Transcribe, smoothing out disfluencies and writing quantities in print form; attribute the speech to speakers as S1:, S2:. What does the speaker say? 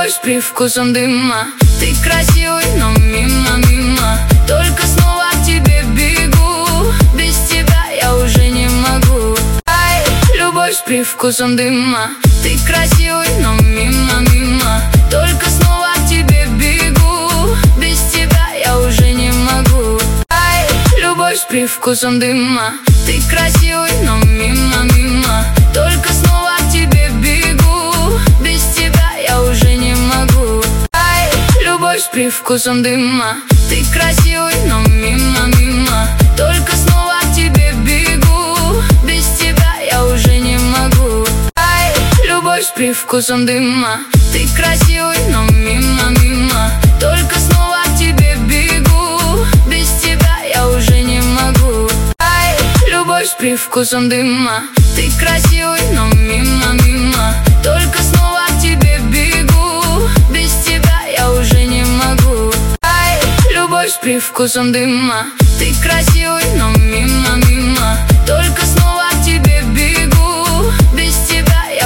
S1: любовь с привкусом дыма. Ты красивый, но мимо. Только снова к тебе бегу. Без тебя я уже не могу. Ай, любовь с привкусом дыма. Ты красивый, но мимо. Только снова к тебе бегу. Без тебя я уже не могу. Ай, любовь с привкусом дыма. Ты красивый, но мимо. Только снова к тебе бегу. Без тебя я уже не могу. Ай, любовь с привкусом дыма. Ты красивый, но мимо. Только снова к тебе бегу. Без тебя я уже не могу. Ай, любовь с привкусом дыма. Ты красивый, но мимо. Только снова к тебе бегу. Без тебя я уже не могу. Ай, любовь с привкусом дыма. Ты красивый, но мимо. Только снова к тебе бегу. Без тебя я уже не могу. Ай, любовь с привкусом дыма. Ты красивый, но мимо.